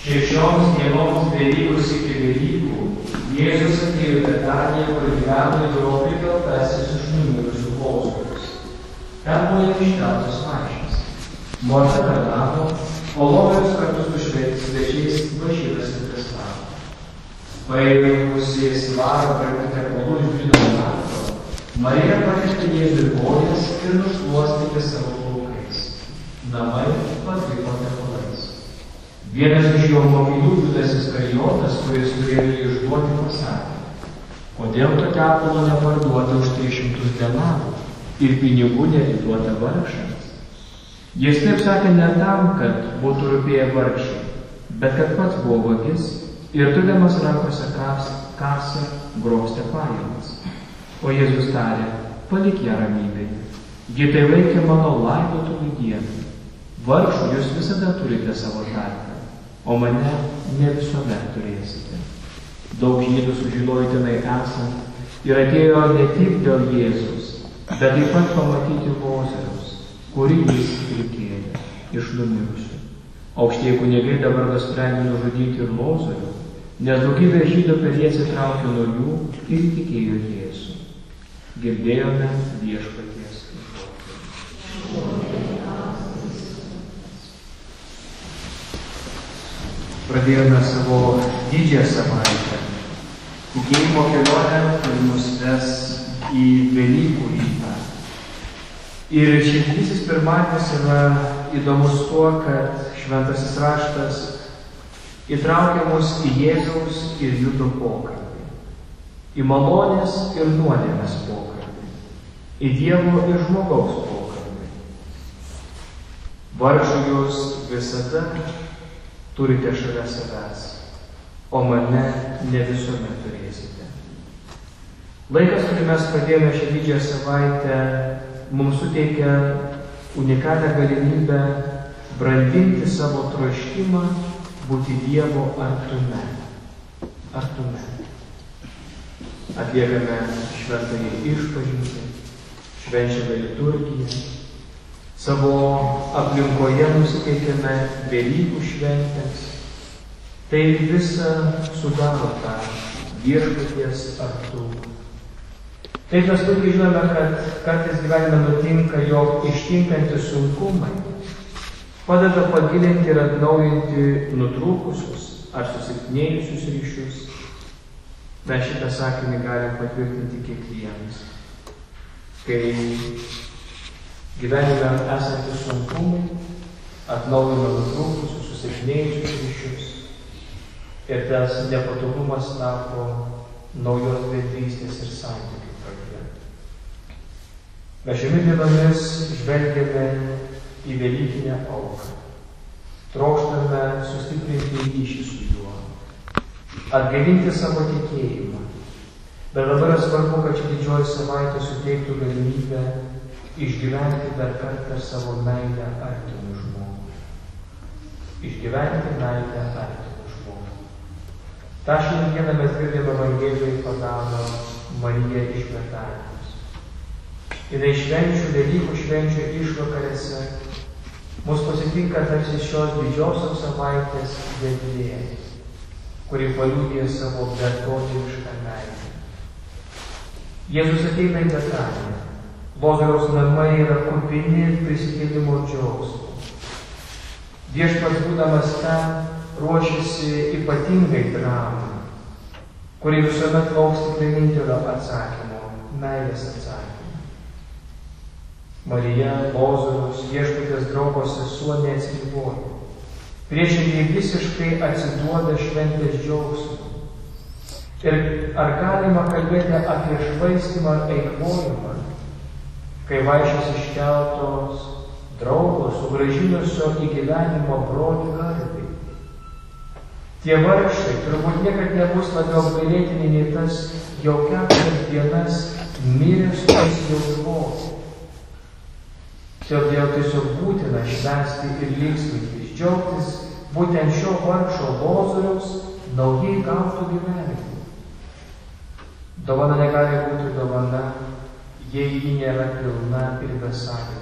Šešioms dienoms Velykos iki Velykų Jėzus atėjo į Betaniją, kur gyveno jo prikeltasis iš numirusių Lozorius. Ten buvo jam iškeltas laiškas. Morta tarnavo, o Lozorius kartu su svečiais važydasi prie stalo. Paėmusi svarą prie tepalų iš gryno nakto, Marija patepė Jėzui kojas ir nušluostė savo plaukais. Namai patrypo tepalais. Vienas iš jo mokinių, Judas Iskarijotas, kuris turėjo jį išduoti, pasakė: kodėl to tepalo neparduota už 300 denarų ir pinigų neatiduota vargšams? Jis taip sakė ne tam, kad būtų rūpėję vargšai, bet kad pats buvo vagis ir turėdamas rankose kasą grobstė pajamas. O Jėzus tarė: palik ją ramybėje, ji tai laikė mano laidotuvių dieną. Vargšų jūs visada turite savo tarpe, o mane ne visuomet turėsite. Daug žydų sužinojo tenai esant ir atėjo ne tik dėl Jėzus, bet taip pat pamatyti Lozoriaus, kurį jis prikėlė iš numirusių. Aukštieji kunigai dabar nusprendė nužudyti ir Lozorių, nes daugybė žydų per jį atsitraukė nuo jų ir tikėjo Jėzų. Girdėjome Viešpaties žodį. Pradėjome savo didžiąją savaitę. Tikėjimo kelionę, kuri mus ves į Velykų rytą. Ir šis didysis pirmadienis yra įdomus tuo, kad Šventasis Raštas įtraukia mus į Jėzaus ir Judo pokalbį, į malonės ir nuodėmės pokalbį, į Dievo ir žmogaus pokalbį. Vargšų jūs visada turite šalia savęs, o mane ne visuomet turėsite. Laikas, kurį mes pradėjome šią didžiąją savaitę, mums suteikia unikalią galimybę brandinti savo troškimą būti Dievo artume. Artume. Atliekame šventąjį išpažintį, švenčiame liturgiją. Savo aplinkoje nusiteikėme Velykų šventėms. Tai visa sudaro tą Viešpaties artumą. Taip mes puikiai žinome, kad kartais gyvenime nutinka, jog ištinkantis sunkumai padeda pagilinti ir atnaujinti nutrūkusius ar susilpnėjusius ryšius. Mes šitą sakinį galim patvirtinti kiekvienas. Kai gyvenime esantys sunkumai atnaujina nutrūkusius, susilpnėjusius ryšius ir tas nepatogumas tapo naujos bendrystės ir santykių pradžia. Mes šiomis dienomis žvelgiame į Velykinę auką. Trokštame sustiprinti ryšį su juo, atgaivinti savo tikėjimą. Bet dabar svarbu, kad ši didžioji savaitė suteiktų galimybę išgyventi dar kartą savo meilę artimui žmogui. Išgyventi meilę artimui žmogui. Ta šiandieną mes girdime Evangelijoje padaro Marija iš Betanijos. Jinai švenčių, Velykų švenčių išvakarėse mus pasitinka tarsi šios didžiosios savaitės vedlėjas, kuri paliudija savo beprotišką meilę. Jėzus ateina į Betaniją. Lozoriaus namai yra kupini prisikėlimo džiaugsmo. Viešpats būdamas ten ruošiasi ypatingai dramai, kuri visuomet lauks tik vienintelio atsakymo - meilės atsakymo. Marija, Lozoriaus, Viešpaties draugo sesuo neatsiriboja. Priešingai visiškai atsiduoda šventės džiaugsmui. Ir ar galima kalbėti apie švaistymą ar eikvojimą, kai vaišės iškeltos draugo sugrąžinusio į gyvenimo brolį garbei? Tie vargšai turbūt niekad nebus labiau apgailėtini nei tas jau 4 dienas miręs tais jausmos. Todėl tiesiog būtina švęsti ir linksmintis, džiaugtis būtent šio vargšo Lozoriaus naujai gautų gyvenimų. Dovana negali būti dovana, jei ji nėra pilna ir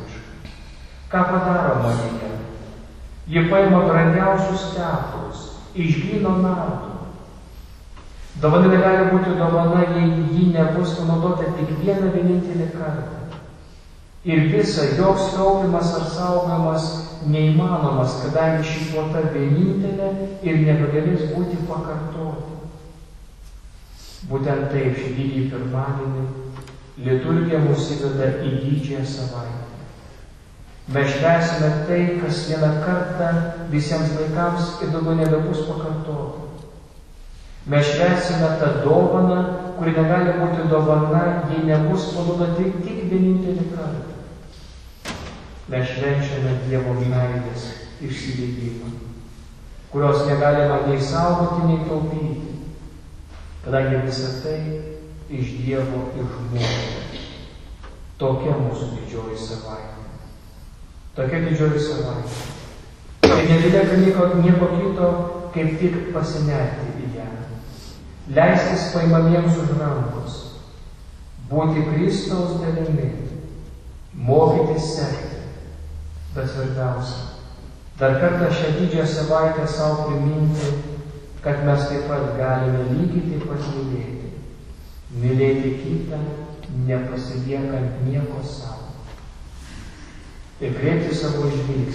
besąlygiška. Ką padaro Marija? Ji paima brangiausius tepalus iš gryno nardo. Dovana negali būti dovana, jei ji nebus panaudota tik vieną vienintelį kartą. Ir visa joks taupimas ar saugojimas neįmanomas, kadangi ši puota vienintelė ir nebegalės būti pakartota. Būtent taip šį didįjį pirmadienį liturgija mus įveda į didžiąją savaitę. Mes švęsime tai, kas vieną kartą visiems laikams ir daugiau nebebus pakartota. Mes švęsime tą dovaną, kuri negali būti dovana, jei nebus panaudota tik vienintelį kartą. Mes švenčiame Dievo meilės išsiliejimą, kurios negalima nei saugoti, nei taupyti, kadangi visa tai iš Dievo ir žmonių. Tokia mūsų didžioji savaitė. Tokia didžioji savaitė. Tai nebelieka nieko kito, kaip tik pasinerti į ją. Leistis paimamiems už rankos, būti Kristaus dalimi, mokytis sekti, bet svarbiausia, dar kartą šią didžiąją savaitę savo priminti, kad mes taip pat galime lygiai taip pat mylėti. Mylėti kitą, nepasiliekant nieko savo. Ir kreipti savo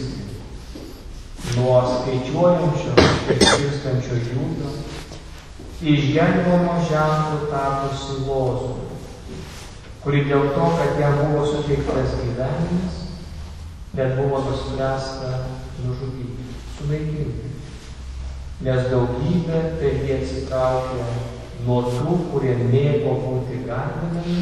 žvilgsnį nuo skaičiuojančio ir skirstančio jūdo, išgelbėjimo ženklų tapusi lozungu, kuri dėl to, kad jam buvo suteiktas gyvenimas, net buvo nuspręsta nužudyti, sunaikinti. Nes daugybė per jį atsitraukė nuo tų, kurie mėgo būti garbinami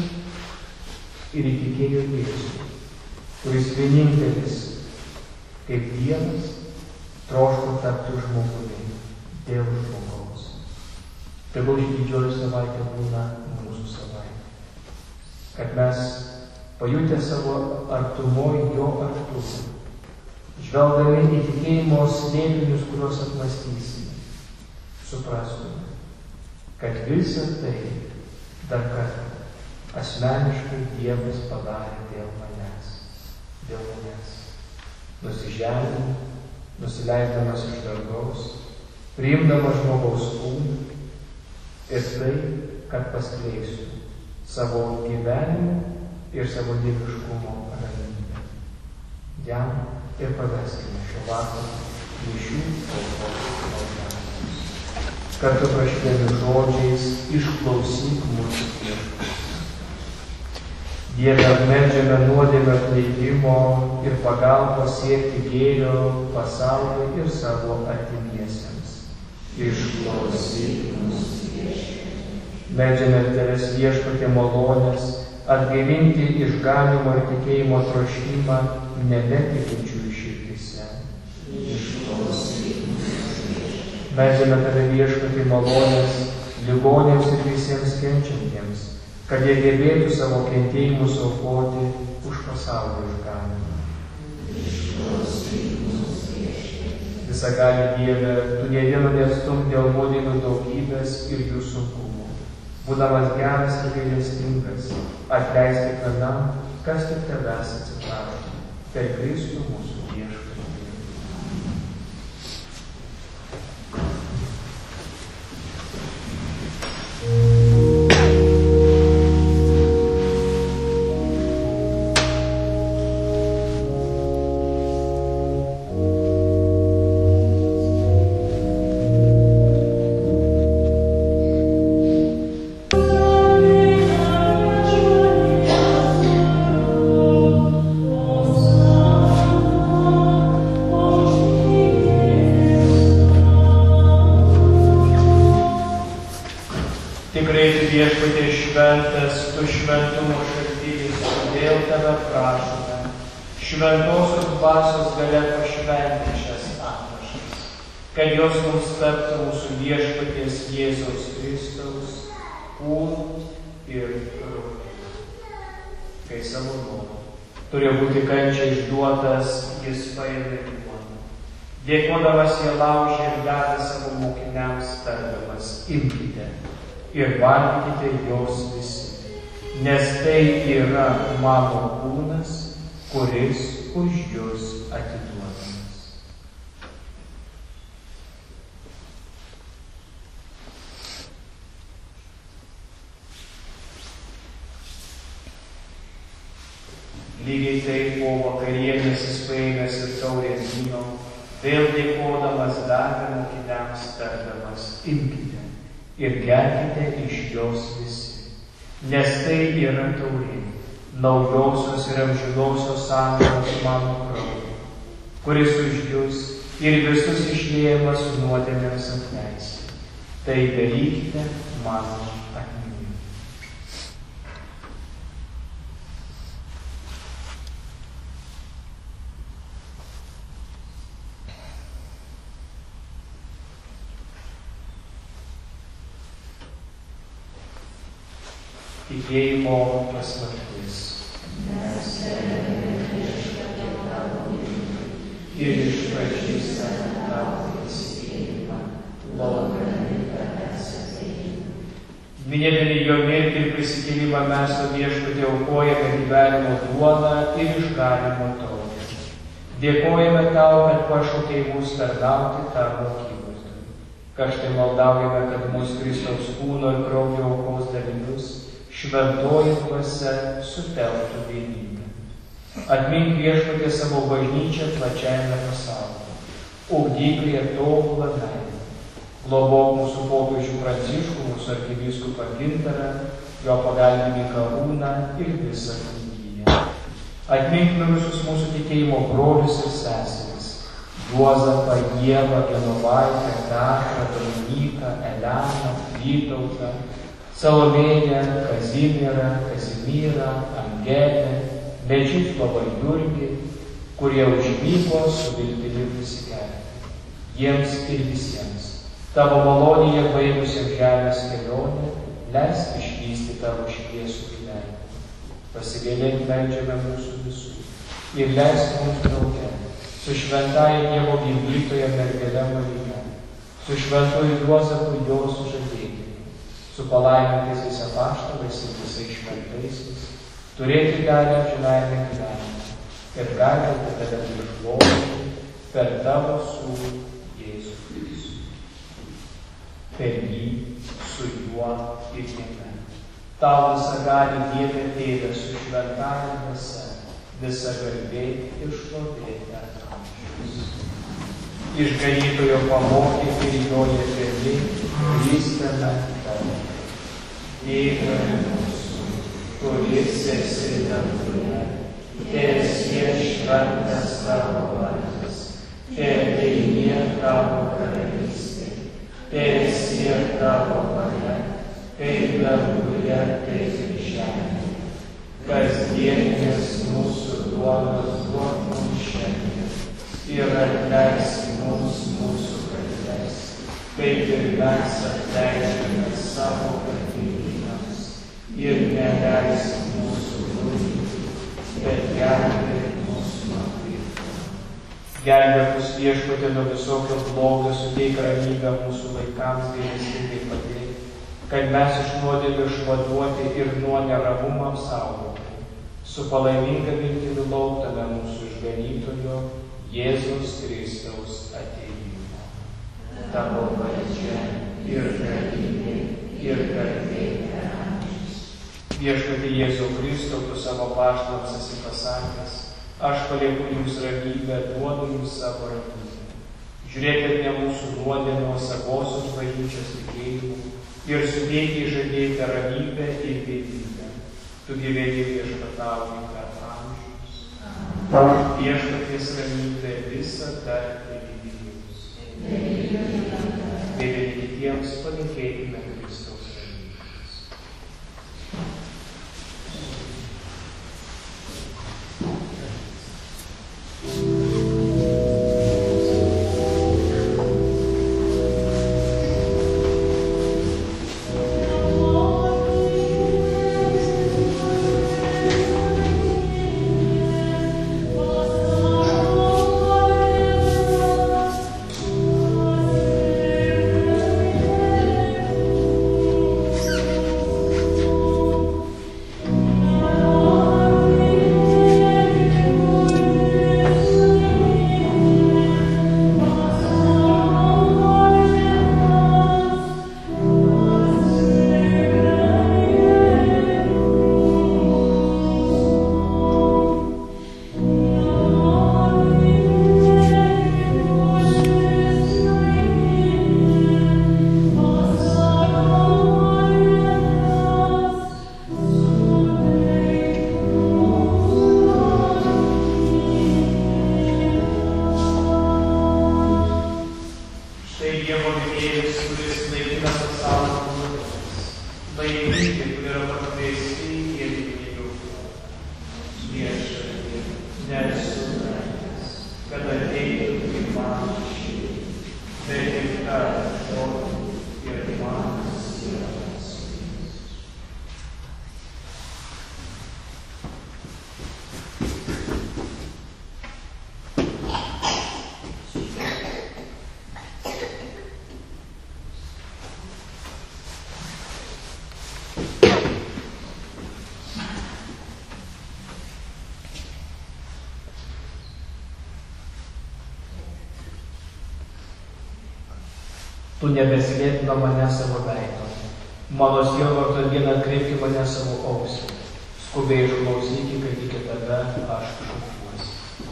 ir įtikėjo Jėzų, kuris vienintelis, kaip Dievas, troško tapti žmogumi dėl žmogaus. Tegul ši didžioji savaitė būna mūsų savaitė. Kad mes, pajutę savo artumoj jo artumą, žvelgdami į tikėjimo slėpinius, kuriuos apmąstysime, suprastume, kad visą tai dar kartą asmeniškai Dievas padarė dėl manęs. Nusižemino, nusileisdamas iš dangaus, priimdamas žmogaus kūną, ir tai, kad paskleisiu savo gyvenimą ir savo dieviškumo ramybę. Jam ir paveskime šio vakaro mišių aukos maldavimus. Kartu prašydami žodžiais išklausyk mūsų viešpatie. Dieve, meldžiame nuodėmę atleidimo ir pagalbos siekti gėrio pasauliui ir savo artimiesiems. Išklausyk mūsų. Meldžiame Tavęs viešpatie malonės, atgaivinti išganymo ir tikėjimo troškimą nebetikinčiųjų širdyse. Meldžiame Tave viešpatie malonės ligoniams ir visiems kenčiantiems, kad jie gebėtų savo kentėjimus aukoti už pasaulio išganymą. Visagali Dieve, Tu nė vieno neatstumk dėl nuodėmių daugybės ir jų sunkumų. Būdamas geras ir gailestingas, atleisk kiekvienam, kas tik Tavęs atsiprašo, per Kristų mūsų viešpatį. Viešpatie šventas, Tu šventumo šaltinis, todėl Tave prašome, šventosios dvasios galia pašventi šias atnašas, kad jos mums taptų mūsų viešpaties Jėzaus Kristaus kūnu ir krauju. Kai savo noru turėjo būti kančiai išduotas, Jis paėmė duoną. Dėkodamas jie laužė ir davė savo mokiniams tardamas: imkite ir valgykite jos visi, nes tai yra mano kūnas, kuris už jus atiduodamas. Lygiai taip po vakarienės jis paėmęs ir taurę vyno, vėl dėkodamas davė mokiniams tardamas: imkite ir gerkite iš jos visi, nes tai yra taurė naujosios ir amžinosios sandoros mano kraujo, kuris už jus ir visus išliejamas nuodėmėms atleisti. Tai darykite mano atminimui. Tikėjimo paslaptis. Ir išpažįstame tavo įsikėjimą, laukdami tavęs atėjimo. Minėdami jo mirtį ir prisikėlimą mes su Viešpatie aukojame gyvenimo duoną ir išganymo taurę. Dėkojame tau, kad pašaukei mus tarnauti tavo akivaizdoje. Karštai maldaujame, kad mūsų Kristaus kūno ir kraujo aukos dalyvius šventoji dvasia sutelktų vienybę. Atmink Viešpatie savo bažnyčią plačiajame pasaulyje. Ugdyk prie tobulą meilę. Globok mūsų popiežių Pranciškų, mūsų arkivyskupą Gintarą, jo pagalbininką Arūną ir visą kunigiją. Atmink mirusius mūsų tikėjimo brolius ir seseris: Juozapą, Ievą, Genovaitę, Petrą, Dominiką, Eleną, Vytautą, Salomėją, Kazimierą, Kazimyrą, Angelę, Mečislovą Jurgį, kurie užvyko su viltimi prisikelti. Jiems ir visiems tavo malonėje baigusiam žemės kelionę leisk išvysti tavo šviesų gyvenimą. Pasigailėk meldžiame mūsų visų ir leisk mums drauge su šventąja Dievo gimdytoja mergele Marija, su šventuoju Juozapu jo sužadėtiniu, su palaimintaisiais apaštalais ir visais šventaisiais, turėti galę amžinajame gyvenime ir garbinti tave prišlovinti per tavo sūnų Jėzų Kristų. Per jį, su juo ir jame. Tau visagali Dieve Tėve su šventąja dvasia, visa garbė ir šlovė per amžius. Išganytojo pamokyti ir jo jėgami klystame tave. Tėve mūsų, kuris esi danguje, teesie šventas tavo vardas, teateinie tavo karalystė, teesie tavo valia, kaip danguje, taip ir žemėje. Kasdienės mūsų duonos duok mums šiandien ir atleisk mums mūsų kaltes, kaip ir mes atleidžiame savo kaltininkams, ir neleisk mūsų nuodėmėms, bet gelbėk mus nuo pikto. Gelbėk mus Viešpatie nuo visokio blogio, suteik ramybę mūsų vaikams, gailestingai padėk, kad mes iš nuodėmių išvaduoti ir nuo neramumo apsaugoti. Su palaiminga viltimi lauktume mūsų išganytojo Jėzaus Kristaus atėjimo. Tavo valdžia ir galybė ir garbė per amžius. Viešpatie Jėzau Kristau, tu savo apaštalams esi pasakęs: aš palieku jums ramybę, duodu jums savo ramybę. Žiūrėkit ne mūsų nuodėmę, o savosios bažnyčios tikėjimu ir suteikiai žadėti ramybę ir vienybę. Tu gyveni viešpatauji per amžius. Viešpaties ramybė visada ir jums. Vieni kitiems palinkėkime Kristaus ramybės. Dievo vėlėlis, kuris naikina pasaulio nuodėmes. Laimingi, kurie yra pakviesti į gėrybinį džiaugsmą. Viešpatie, nesu meilės, kad ateitų į mano širdį, bet ir tarp žodžių ir mano sielos. Tu nebeslėpk nuo mane savo veido. Mano sielvarto dieną kreipki mane savo ausį. Skubiai išklausyki, kai iki tada aš šaukiuosi.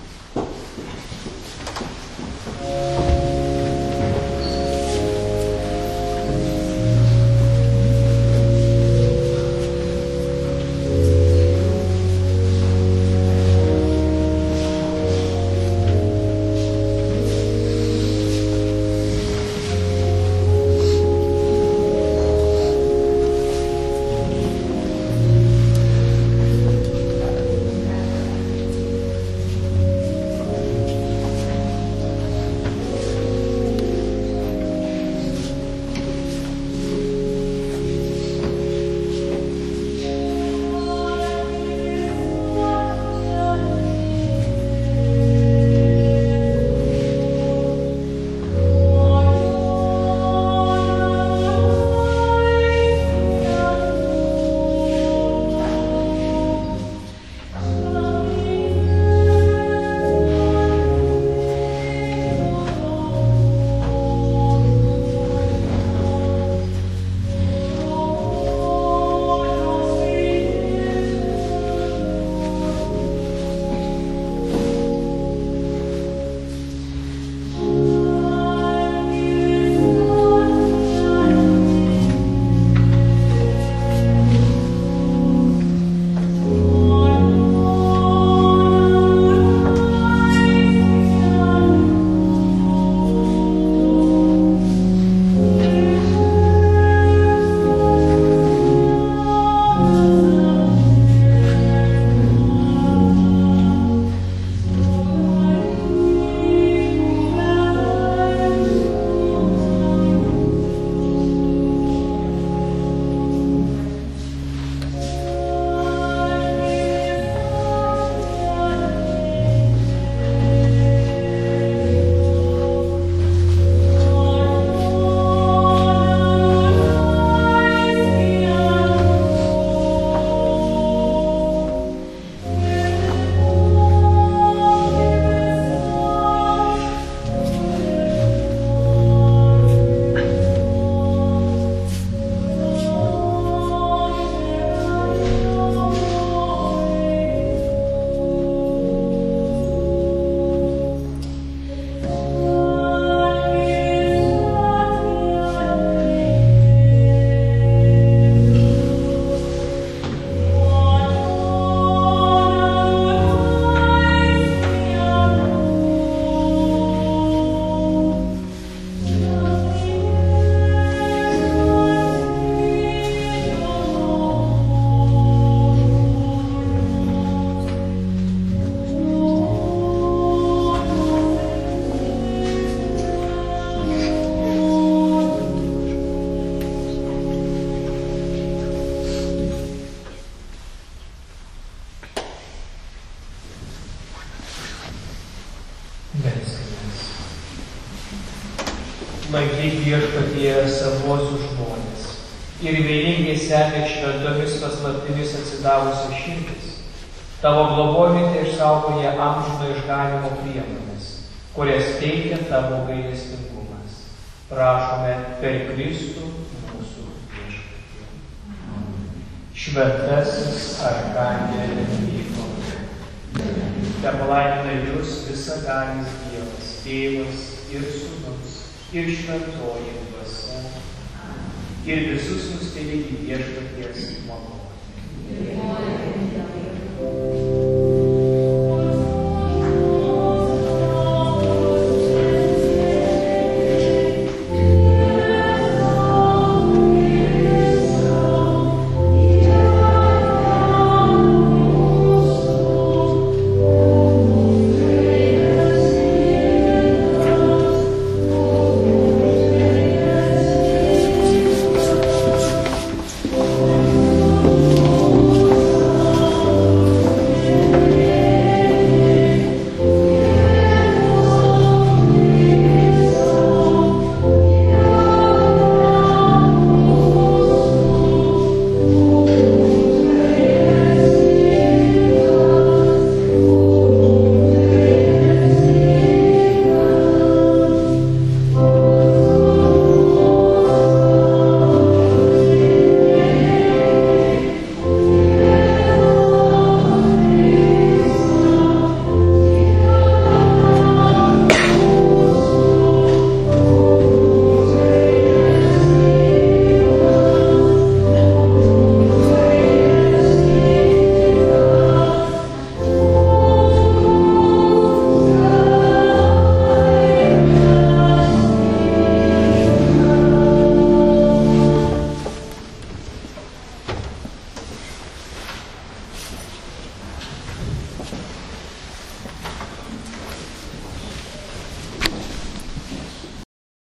Laikyk Viešpatie savuosius žmones ir vieningai sekėk šventomis paslaptimis atsidavusios širdis. Tavo globojate išsaugoja amžino išganimo priemonės, kurias teikia tavo gailestingumas. Prašome per Kristų mūsų Viešpatie. Šventasis arkangele Mykole, tepalaimina jus visagalis Dievas, Tėvas ir Sūnus ir Šventoji Dvasia, ir visus nustebėti Viešpaties malonę.